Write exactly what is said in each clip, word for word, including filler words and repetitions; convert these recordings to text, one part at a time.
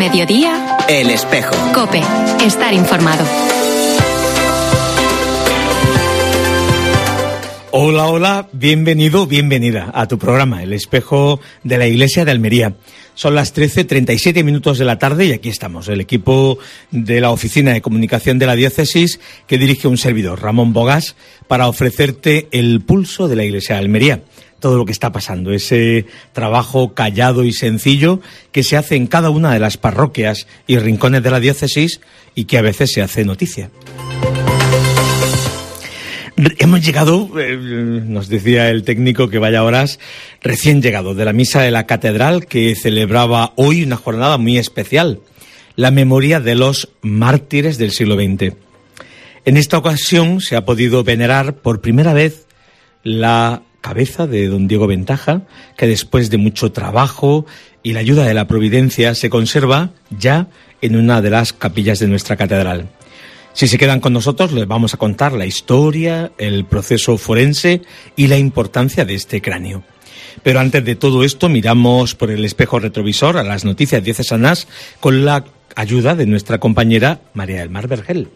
mediodía, El Espejo. COPE. Estar informado. Hola, hola, bienvenido, bienvenida a tu programa, El Espejo de la Iglesia de Almería. Son las trece treinta y siete minutos de la tarde y aquí estamos, el equipo de la Oficina de Comunicación de la Diócesis que dirige un servidor, Ramón Bogas, para ofrecerte el pulso de la Iglesia de Almería. Todo lo que está pasando, ese trabajo callado y sencillo que se hace en cada una de las parroquias y rincones de la diócesis y que a veces se hace noticia. Hemos llegado, eh, nos decía el técnico que vaya horas, recién llegado de la misa de la catedral que celebraba hoy una jornada muy especial, la memoria de los mártires del siglo veinte. En esta ocasión se ha podido venerar por primera vez la cabeza de don Diego Ventaja, que después de mucho trabajo y la ayuda de la providencia se conserva ya en una de las capillas de nuestra catedral. Si se quedan con nosotros, les vamos a contar la historia, el proceso forense y la importancia de este cráneo. Pero antes de todo esto, miramos por el espejo retrovisor a las noticias diocesanas con la ayuda de nuestra compañera María del Mar Vergel.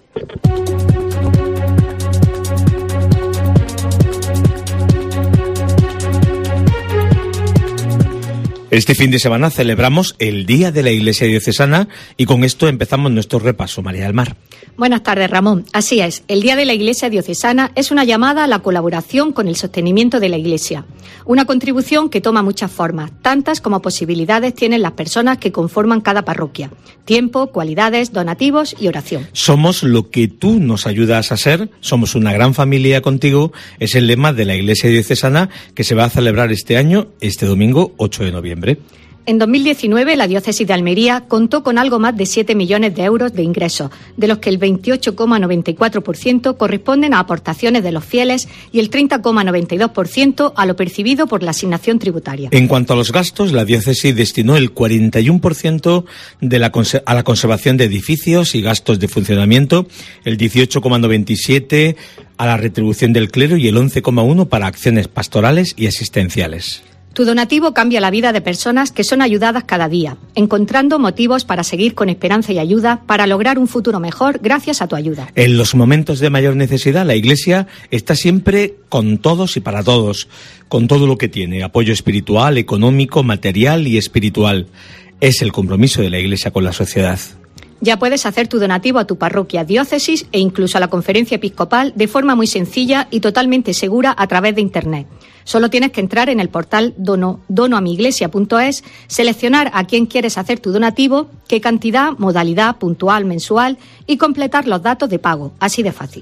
Este fin de semana celebramos el Día de la Iglesia Diocesana y con esto empezamos nuestro repaso. María del Mar. Buenas tardes, Ramón. Así es, el Día de la Iglesia Diocesana es una llamada a la colaboración con el sostenimiento de la Iglesia. Una contribución que toma muchas formas, tantas como posibilidades tienen las personas que conforman cada parroquia. Tiempo, cualidades, donativos y oración. Somos lo que tú nos ayudas a ser, somos una gran familia contigo, es el lema de la Iglesia Diocesana que se va a celebrar este año, este domingo ocho de noviembre. En dos mil diecinueve, la diócesis de Almería contó con algo más de siete millones de euros de ingresos, de los que el veintiocho coma noventa y cuatro por ciento corresponden a aportaciones de los fieles y el treinta coma noventa y dos por ciento a lo percibido por la asignación tributaria. En cuanto a los gastos, la diócesis destinó el cuarenta y uno por ciento de la conser- a la conservación de edificios y gastos de funcionamiento, el dieciocho coma noventa y siete por ciento a la retribución del clero y el once coma uno por ciento para acciones pastorales y asistenciales. Tu donativo cambia la vida de personas que son ayudadas cada día, encontrando motivos para seguir con esperanza y ayuda para lograr un futuro mejor gracias a tu ayuda. En los momentos de mayor necesidad, la Iglesia está siempre con todos y para todos, con todo lo que tiene, apoyo espiritual, económico, material y espiritual. Es el compromiso de la Iglesia con la sociedad. Ya puedes hacer tu donativo a tu parroquia, diócesis e incluso a la conferencia episcopal de forma muy sencilla y totalmente segura a través de Internet. Solo tienes que entrar en el portal dono, donoamiglesia punto es, seleccionar a quién quieres hacer tu donativo, qué cantidad, modalidad, puntual, mensual y completar los datos de pago. Así de fácil.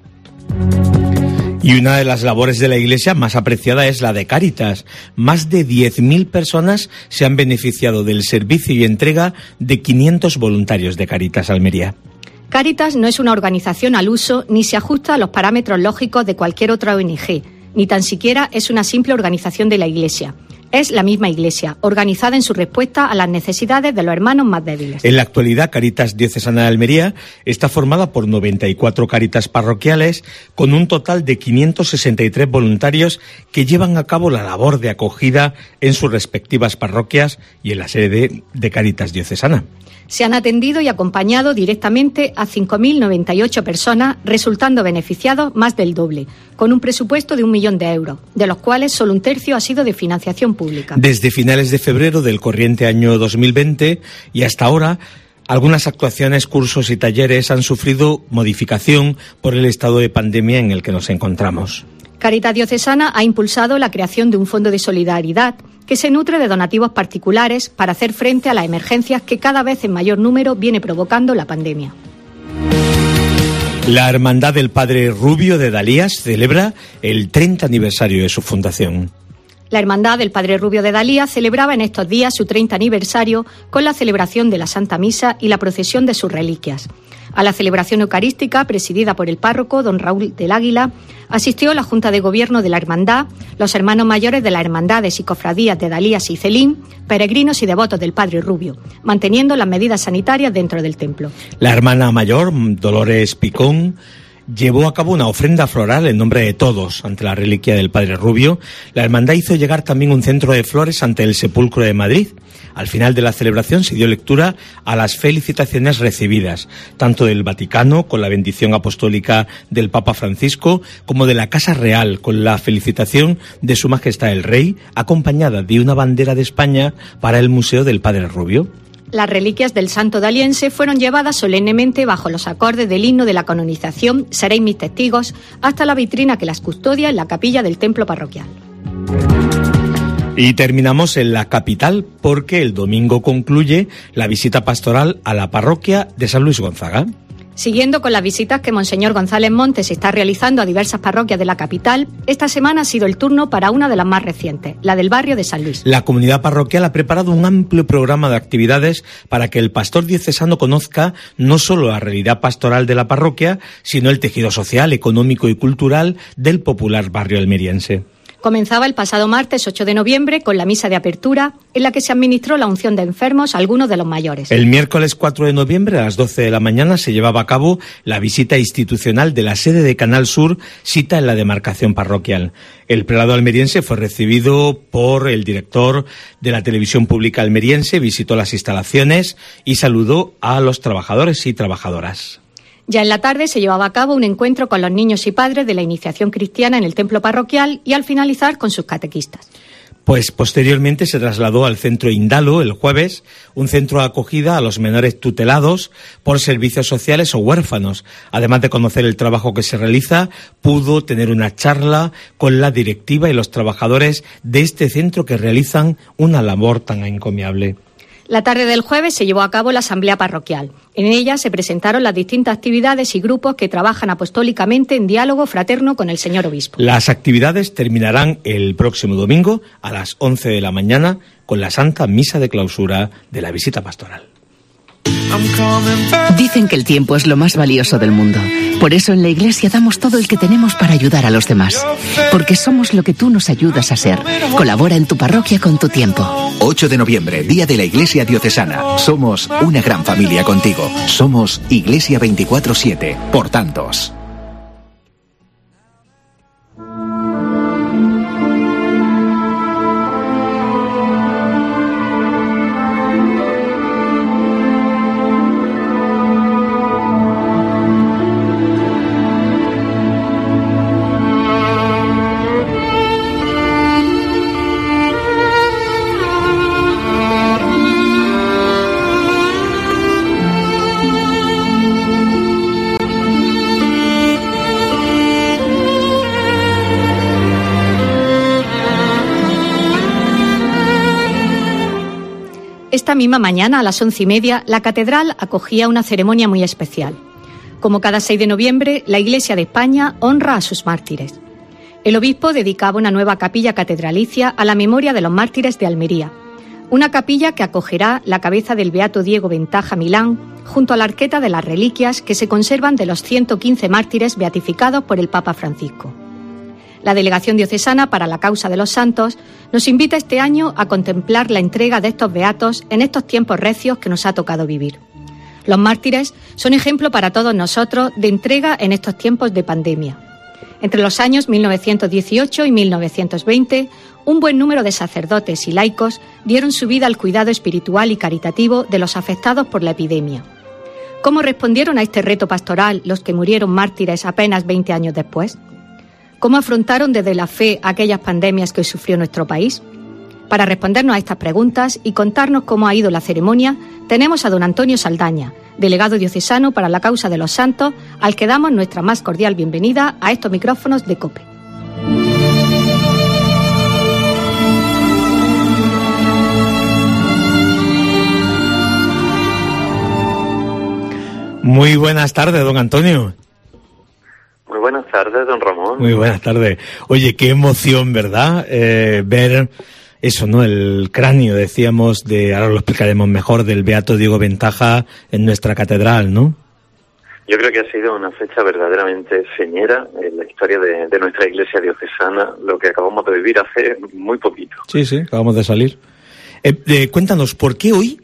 Y una de las labores de la Iglesia más apreciada es la de Cáritas. Más de diez mil personas se han beneficiado del servicio y entrega de quinientos voluntarios de Cáritas Almería. Cáritas no es una organización al uso ni se ajusta a los parámetros lógicos de cualquier otra O N G, ni tan siquiera es una simple organización de la Iglesia. Es la misma Iglesia, organizada en su respuesta a las necesidades de los hermanos más débiles. En la actualidad, Cáritas Diocesana de Almería está formada por noventa y cuatro Cáritas parroquiales, con un total de quinientos sesenta y tres voluntarios que llevan a cabo la labor de acogida en sus respectivas parroquias y en la sede de Cáritas Diocesana. Se han atendido y acompañado directamente a cinco mil noventa y ocho personas, resultando beneficiados más del doble, con un presupuesto de un millón de euros, de los cuales solo un tercio ha sido de financiación pública. Desde finales de febrero del corriente año dos mil veinte y hasta ahora, algunas actuaciones, cursos y talleres han sufrido modificación por el estado de pandemia en el que nos encontramos. Cáritas Diocesana ha impulsado la creación de un fondo de solidaridad que se nutre de donativos particulares para hacer frente a las emergencias que cada vez en mayor número viene provocando la pandemia. La Hermandad del Padre Rubio de Dalías celebra el treinta aniversario de su fundación. La Hermandad del Padre Rubio de Dalías celebraba en estos días su treinta aniversario con la celebración de la Santa Misa y la procesión de sus reliquias. A la celebración eucarística, presidida por el párroco, don Raúl del Águila, asistió la Junta de Gobierno de la Hermandad, los hermanos mayores de las hermandades y cofradías de Dalías y Celín, peregrinos y devotos del Padre Rubio, manteniendo las medidas sanitarias dentro del templo. La hermana mayor, Dolores Picón, llevó a cabo una ofrenda floral en nombre de todos ante la reliquia del Padre Rubio. La hermandad hizo llegar también un centro de flores ante el sepulcro de Madrid. Al final de la celebración se dio lectura a las felicitaciones recibidas, tanto del Vaticano, con la bendición apostólica del Papa Francisco, como de la Casa Real, con la felicitación de Su Majestad el Rey, acompañada de una bandera de España para el Museo del Padre Rubio. Las reliquias del santo daliense fueron llevadas solemnemente bajo los acordes del himno de la canonización Seréis mis testigos hasta la vitrina que las custodia en la capilla del templo parroquial. Y terminamos en la capital porque el domingo concluye la visita pastoral a la parroquia de San Luis Gonzaga. Siguiendo con las visitas que Monseñor González Montes está realizando a diversas parroquias de la capital, esta semana ha sido el turno para una de las más recientes, la del barrio de San Luis. La comunidad parroquial ha preparado un amplio programa de actividades para que el pastor diocesano conozca no solo la realidad pastoral de la parroquia, sino el tejido social, económico y cultural del popular barrio almeriense. Comenzaba el pasado martes ocho de noviembre con la misa de apertura, en la que se administró la unción de enfermos a algunos de los mayores. El miércoles cuatro de noviembre a las doce de la mañana se llevaba a cabo la visita institucional de la sede de Canal Sur, cita en la demarcación parroquial. El prelado almeriense fue recibido por el director de la televisión pública almeriense, visitó las instalaciones y saludó a los trabajadores y trabajadoras. Ya en la tarde se llevaba a cabo un encuentro con los niños y padres de la iniciación cristiana en el templo parroquial y al finalizar con sus catequistas. Pues posteriormente se trasladó al centro Indalo el jueves, un centro de acogida a los menores tutelados por servicios sociales o huérfanos. Además de conocer el trabajo que se realiza, pudo tener una charla con la directiva y los trabajadores de este centro que realizan una labor tan encomiable. La tarde del jueves se llevó a cabo la asamblea parroquial. En ella se presentaron las distintas actividades y grupos que trabajan apostólicamente en diálogo fraterno con el señor obispo. Las actividades terminarán el próximo domingo a las once de la mañana con la Santa Misa de Clausura de la visita pastoral. Dicen que el tiempo es lo más valioso del mundo. Por eso en la Iglesia damos todo el que tenemos para ayudar a los demás. Porque somos lo que tú nos ayudas a ser. Colabora en tu parroquia con tu tiempo. ocho de noviembre, Día de la Iglesia Diocesana. Somos una gran familia contigo. Somos Iglesia veinticuatro siete, por tantos. Esta misma mañana, a las once y media, la catedral acogía una ceremonia muy especial. Como cada seis de noviembre, la Iglesia de España honra a sus mártires. El obispo dedicaba una nueva capilla catedralicia a la memoria de los mártires de Almería. Una capilla que acogerá la cabeza del beato Diego Ventaja Milán, junto a la arqueta de las reliquias que se conservan de los ciento quince mártires beatificados por el Papa Francisco. La Delegación Diocesana para la Causa de los Santos nos invita este año a contemplar la entrega de estos beatos en estos tiempos recios que nos ha tocado vivir. Los mártires son ejemplo para todos nosotros de entrega en estos tiempos de pandemia. Entre los años mil novecientos dieciocho y mil novecientos veinte, un buen número de sacerdotes y laicos dieron su vida al cuidado espiritual y caritativo de los afectados por la epidemia. ¿Cómo respondieron a este reto pastoral los que murieron mártires apenas veinte años después? ¿Cómo afrontaron desde la fe aquellas pandemias que sufrió nuestro país? Para respondernos a estas preguntas y contarnos cómo ha ido la ceremonia, tenemos a don Antonio Saldaña, delegado diocesano para la Causa de los Santos, al que damos nuestra más cordial bienvenida a estos micrófonos de COPE. Muy buenas tardes, don Antonio. Muy buenas tardes, don Ramón. Muy buenas tardes. Oye, qué emoción, ¿verdad? Eh, ver eso, ¿no? El cráneo, decíamos, de, ahora lo explicaremos mejor, del beato Diego Ventaja en nuestra catedral, ¿no? Yo creo que ha sido una fecha verdaderamente señera en la historia de, de nuestra Iglesia diocesana, lo que acabamos de vivir hace muy poquito. Sí, sí, acabamos de salir. Eh, eh, cuéntanos, ¿por qué hoy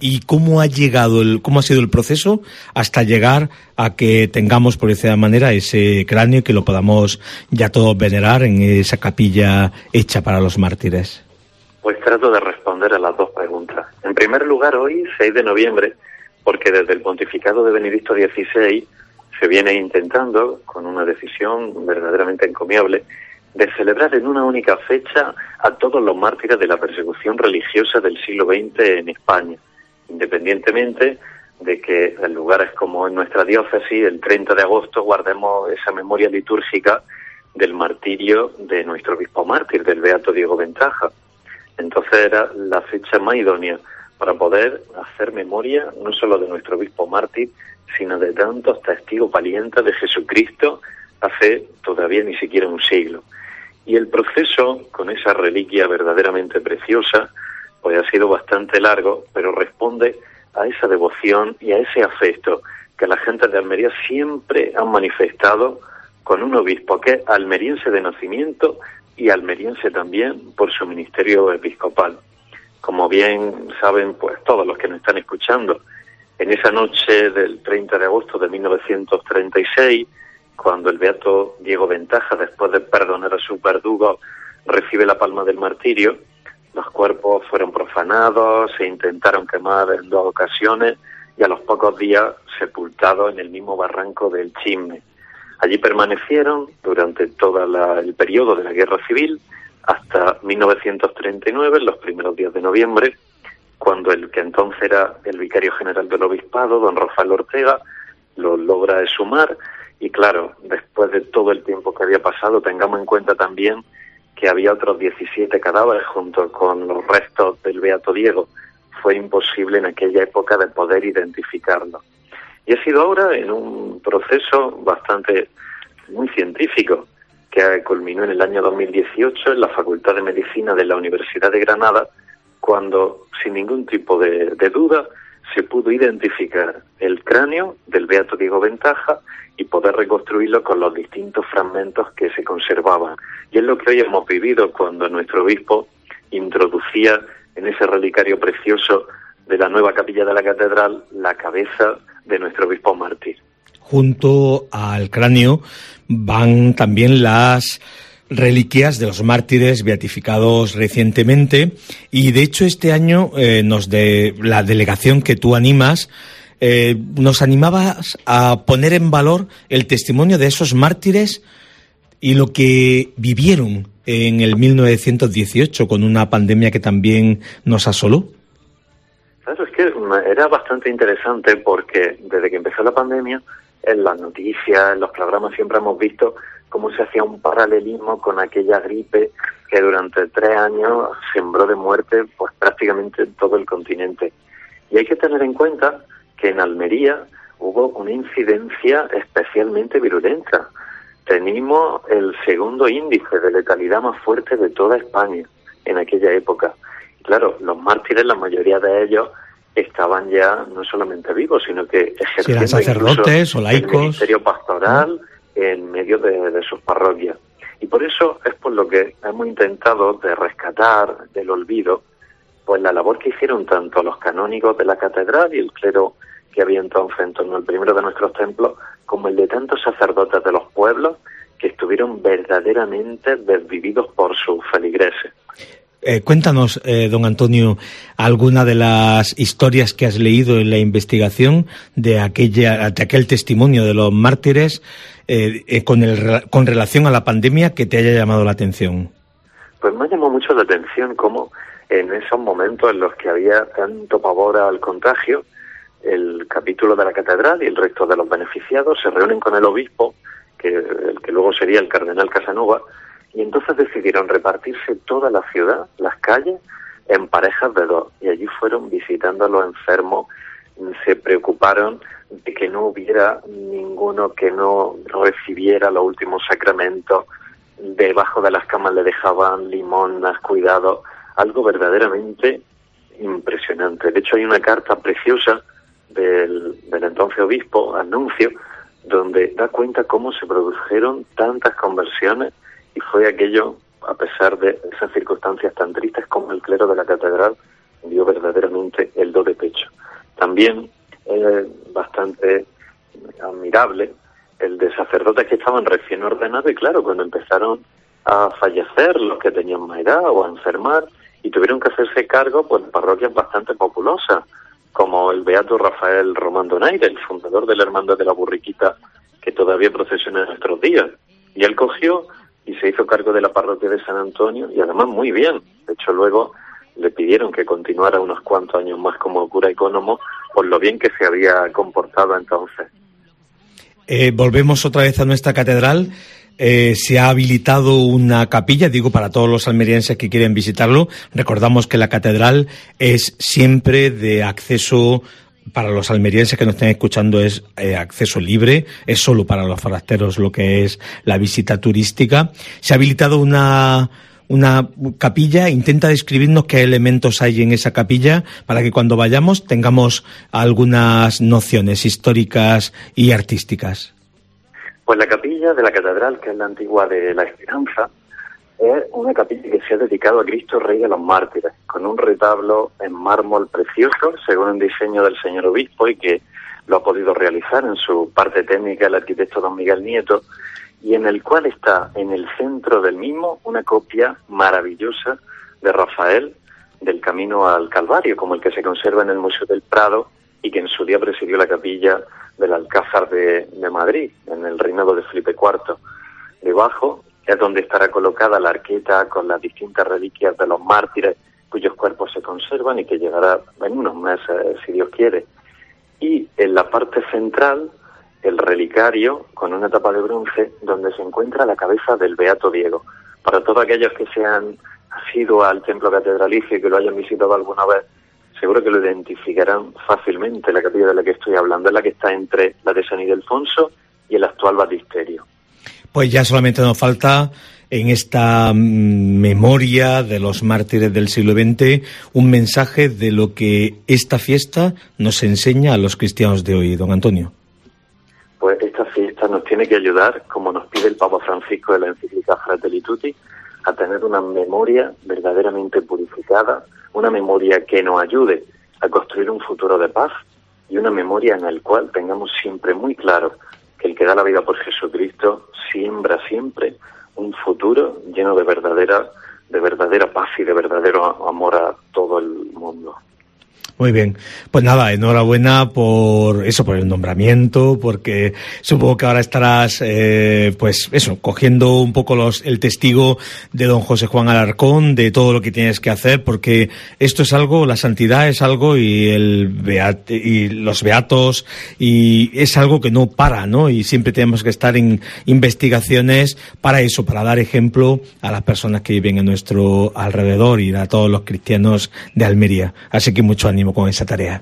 ¿Y cómo ha llegado, el, cómo ha sido el proceso hasta llegar a que tengamos, por decir de manera, ese cráneo y que lo podamos ya todos venerar en esa capilla hecha para los mártires? Pues trato de responder a las dos preguntas. En primer lugar, hoy, seis de noviembre, porque desde el pontificado de Benedicto dieciséis se viene intentando, con una decisión verdaderamente encomiable, de celebrar en una única fecha a todos los mártires de la persecución religiosa del siglo veinte en España, independientemente de que en lugares como en nuestra diócesis, el treinta de agosto, guardemos esa memoria litúrgica del martirio de nuestro obispo mártir, del beato Diego Ventaja. Entonces era la fecha más idónea para poder hacer memoria no solo de nuestro obispo mártir, sino de tantos testigos valientes de Jesucristo hace todavía ni siquiera un siglo. Y el proceso con esa reliquia verdaderamente preciosa pues ha sido bastante largo, pero responde a esa devoción y a ese afecto que la gente de Almería siempre han manifestado con un obispo que es almeriense de nacimiento y almeriense también por su ministerio episcopal. Como bien saben pues todos los que nos están escuchando, en esa noche del treinta de agosto de mil novecientos treinta y seis, cuando el beato Diego Ventaja, después de perdonar a sus verdugos, recibe la palma del martirio, los cuerpos fueron profanados, se intentaron quemar en dos ocasiones y a los pocos días sepultados en el mismo barranco del Chisme. Allí permanecieron durante todo el periodo de la Guerra Civil hasta mil novecientos treinta y nueve, los primeros días de noviembre, cuando el que entonces era el vicario general del obispado, don Rafael Ortega, lo logra exhumar. Y claro, después de todo el tiempo que había pasado, tengamos en cuenta también que había otros diecisiete cadáveres junto con los restos del beato Diego. Fue imposible en aquella época de poder identificarlo. Y ha sido ahora en un proceso bastante muy científico que culminó en el año dos mil dieciocho en la Facultad de Medicina de la Universidad de Granada, cuando sin ningún tipo de, de duda se pudo identificar el cráneo del beato Diego Ventaja y poder reconstruirlo con los distintos fragmentos que se conservaban. Y es lo que hoy hemos vivido cuando nuestro obispo introducía en ese relicario precioso de la nueva capilla de la catedral la cabeza de nuestro obispo mártir. Junto al cráneo van también las reliquias de los mártires beatificados recientemente, y de hecho este año eh, nos de la delegación que tú animas eh, nos animabas a poner en valor el testimonio de esos mártires y lo que vivieron en el mil novecientos dieciocho con una pandemia que también nos asoló. Claro, es que era bastante interesante porque desde que empezó la pandemia, en las noticias, en los programas siempre hemos visto cómo se hacía un paralelismo con aquella gripe que durante tres años sembró de muerte pues prácticamente todo el continente. Y hay que tener en cuenta que en Almería hubo una incidencia especialmente virulenta. Teníamos el segundo índice de letalidad más fuerte de toda España en aquella época. Y claro, los mártires, la mayoría de ellos, estaban ya no solamente vivos, sino que ejerciendo si eran sacerdotes o laicos, el ministerio pastoral en medio de, de sus parroquias. Y por eso es por lo que hemos intentado de rescatar del olvido pues la labor que hicieron tanto los canónigos de la catedral y el clero que había entonces en torno al primero de nuestros templos, como el de tantos sacerdotes de los pueblos que estuvieron verdaderamente desvividos por sus feligreses. Eh, cuéntanos, eh, don Antonio, alguna de las historias que has leído en la investigación de aquella, de aquel testimonio de los mártires eh, eh, con, el, con relación a la pandemia que te haya llamado la atención. Pues me ha llamado mucho la atención cómo en esos momentos en los que había tanto pavor al contagio, el capítulo de la catedral y el resto de los beneficiados se reúnen con el obispo, que, el que luego sería el cardenal Casanova, y entonces decidieron repartirse toda la ciudad, las calles, en parejas de dos. Y allí fueron visitando a los enfermos, se preocuparon de que no hubiera ninguno que no recibiera los últimos sacramentos. Debajo de las camas le dejaban limonas, cuidado, algo verdaderamente impresionante. De hecho, hay una carta preciosa del, del entonces obispo, Anuncio, donde da cuenta cómo se produjeron tantas conversiones. Y fue aquello, a pesar de esas circunstancias tan tristes, como el clero de la catedral dio verdaderamente el do de pecho. también es bastante admirable el de sacerdotes que estaban recién ordenados y claro, cuando empezaron a fallecer los que tenían más edad o a enfermar y tuvieron que hacerse cargo pues, de parroquias bastante populosas, como el beato Rafael Román Donaire, el fundador del Hermandad de la Burriquita, que todavía procesiona en nuestros días. Y él cogió y se hizo cargo de la parroquia de San Antonio, y además muy bien. De hecho, luego le pidieron que continuara unos cuantos años más como cura ecónomo, por lo bien que se había comportado entonces. Eh, volvemos otra vez a nuestra catedral. Eh, se ha habilitado una capilla, digo, para todos los almerienses que quieren visitarlo. Recordamos que la catedral es siempre de acceso, para los almerienses que nos estén escuchando, es eh, acceso libre, es solo para los forasteros lo que es la visita turística. Se ha habilitado una, una capilla. Intenta describirnos qué elementos hay en esa capilla para que cuando vayamos tengamos algunas nociones históricas y artísticas. Pues la capilla de la catedral, que es la antigua de la Esperanza, es una capilla que se ha dedicado a Cristo Rey de los Mártires, con un retablo en mármol precioso, según un diseño del señor obispo, y que lo ha podido realizar en su parte técnica el arquitecto don Miguel Nieto, y en el cual está en el centro del mismo una copia maravillosa de Rafael del Camino al Calvario, como el que se conserva en el Museo del Prado y que en su día presidió la capilla del Alcázar de, de Madrid, en el reinado de Felipe cuarto. Debajo es donde estará colocada la arqueta con las distintas reliquias de los mártires, cuyos cuerpos se conservan y que llegará en unos meses, si Dios quiere. Y en la parte central, el relicario con una tapa de bronce donde se encuentra la cabeza del Beato Diego. Para todos aquellos que se han ido al templo catedralicio y que lo hayan visitado alguna vez, seguro que lo identificarán fácilmente. La capilla de la que estoy hablando es la que está entre la de San Ildefonso y el actual baptisterio. Pues ya solamente nos falta, en esta memoria de los mártires del siglo veinte, un mensaje de lo que esta fiesta nos enseña a los cristianos de hoy, don Antonio. Pues esta fiesta nos tiene que ayudar, como nos pide el Papa Francisco de la encíclica Fratelli Tutti, a tener una memoria verdaderamente purificada, una memoria que nos ayude a construir un futuro de paz y una memoria en la cual tengamos siempre muy claro que el que da la vida por Jesucristo siembra siempre un futuro lleno de verdadera, de verdadera paz y de verdadero amor a todo el mundo. Muy bien, pues nada, enhorabuena por eso, por el nombramiento, porque supongo que ahora estarás, eh, pues eso, cogiendo un poco los, el testigo de don José Juan Alarcón, de todo lo que tienes que hacer, porque esto es algo, la santidad es algo y el beat, y los beatos, y es algo que no para, ¿no? Y siempre tenemos que estar en investigaciones para eso, para dar ejemplo a las personas que viven en nuestro alrededor y a todos los cristianos de Almería. Así que mucho ánimo con esa tarea.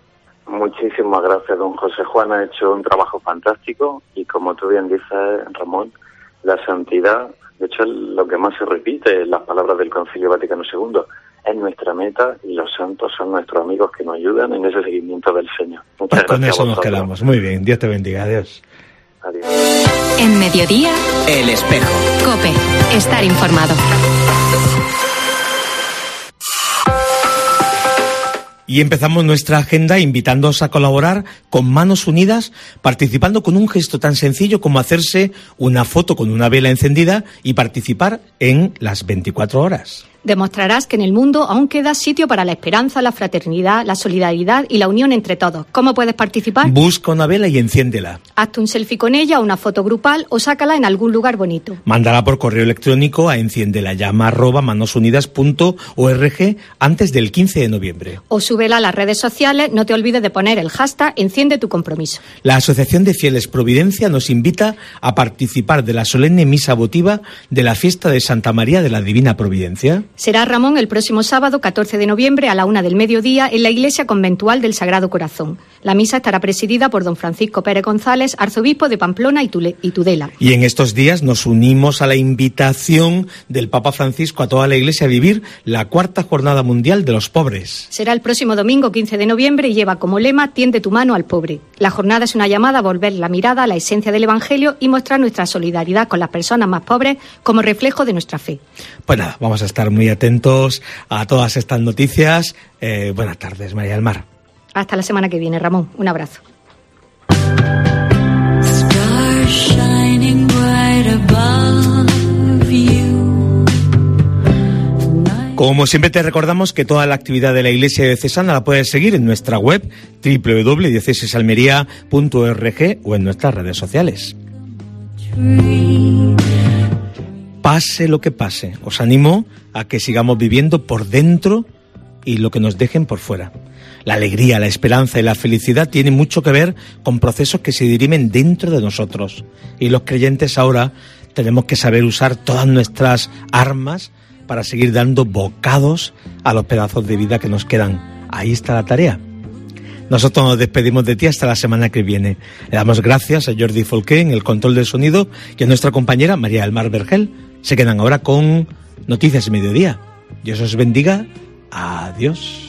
Muchísimas gracias, don José Juan. Ha hecho un trabajo fantástico y, como tú bien dices, Ramón, la santidad, de hecho, es lo que más se repite en las palabras del Concilio Vaticano segundo, es nuestra meta y los santos son nuestros amigos que nos ayudan en ese seguimiento del Señor. Muchas pues con gracias. Con eso nos quedamos. Muy bien, Dios te bendiga. Adiós. Adiós. En Mediodía, El Espejo. COPE. Estar informado. Y empezamos nuestra agenda invitándoos a colaborar con Manos Unidas, participando con un gesto tan sencillo como hacerse una foto con una vela encendida y participar en las veinticuatro horas. Demostrarás que en el mundo aún queda sitio para la esperanza, la fraternidad, la solidaridad y la unión entre todos. ¿Cómo puedes participar? Busca una vela y enciéndela. Hazte un selfie con ella, una foto grupal o sácala en algún lugar bonito. Mándala por correo electrónico a enciendelayama arroba manosunidas punto org antes del quince de noviembre. O súbela a las redes sociales, no te olvides de poner el hashtag Enciende tu compromiso. La Asociación de Fieles Providencia nos invita a participar de la solemne misa votiva de la fiesta de Santa María de la Divina Providencia. Será, Ramón, el próximo sábado, catorce de noviembre, a la una del mediodía, en la Iglesia Conventual del Sagrado Corazón. La misa estará presidida por don Francisco Pérez González, arzobispo de Pamplona y, Tule- y Tudela. Y en estos días nos unimos a la invitación del Papa Francisco a toda la Iglesia a vivir la cuarta Jornada Mundial de los Pobres. Será el próximo domingo, quince de noviembre, y lleva como lema «Tiende tu mano al pobre». La jornada es una llamada a volver la mirada a la esencia del Evangelio y mostrar nuestra solidaridad con las personas más pobres como reflejo de nuestra fe. Pues nada, vamos a estar muy atentos a todas estas noticias. Eh, buenas tardes, María del Mar. Hasta la semana que viene, Ramón. Un abrazo. Como siempre te recordamos que toda la actividad de la Iglesia Diocesana la puedes seguir en nuestra web doble u doble u doble u punto diocesesalmería punto org o en nuestras redes sociales. Pase lo que pase, os animo a que sigamos viviendo por dentro y lo que nos dejen por fuera. La alegría, la esperanza y la felicidad tienen mucho que ver con procesos que se dirimen dentro de nosotros. Y los creyentes ahora tenemos que saber usar todas nuestras armas para seguir dando bocados a los pedazos de vida que nos quedan. Ahí está la tarea. Nosotros nos despedimos de ti hasta la semana que viene. Le damos gracias a Jordi Folqué en el control del sonido y a nuestra compañera María del Mar Vergel. Se quedan ahora con Noticias de Mediodía. Dios os bendiga. Adiós.